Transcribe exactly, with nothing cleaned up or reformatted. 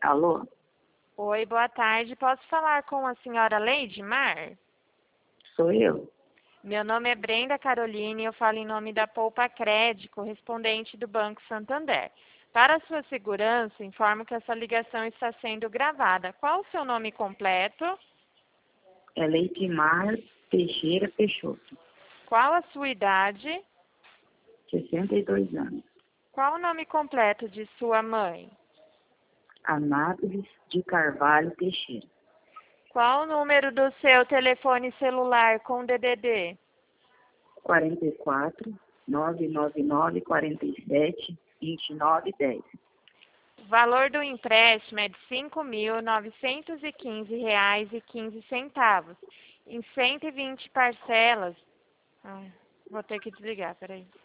Alô? Oi, boa tarde. Posso falar com a senhora Leidmar? Sou eu. Meu nome é Brenda Caroline e eu falo em nome da Poupa Cred, correspondente do Banco Santander. Para sua segurança, informo que essa ligação está sendo gravada. Qual o seu nome completo? É Leidmar Teixeira Peixoto, Qual a sua idade? sessenta e dois anos. Qual o nome completo de sua mãe? Anápolis de Carvalho Teixeira. Qual o número do seu telefone celular com D D D? quarenta e quatro, nove nove nove, quarenta e sete, vinte e nove, dez. O valor do empréstimo é de cinco mil novecentos e quinze reais e quinze centavos, em cento e vinte parcelas. Ai, vou ter que desligar, peraí.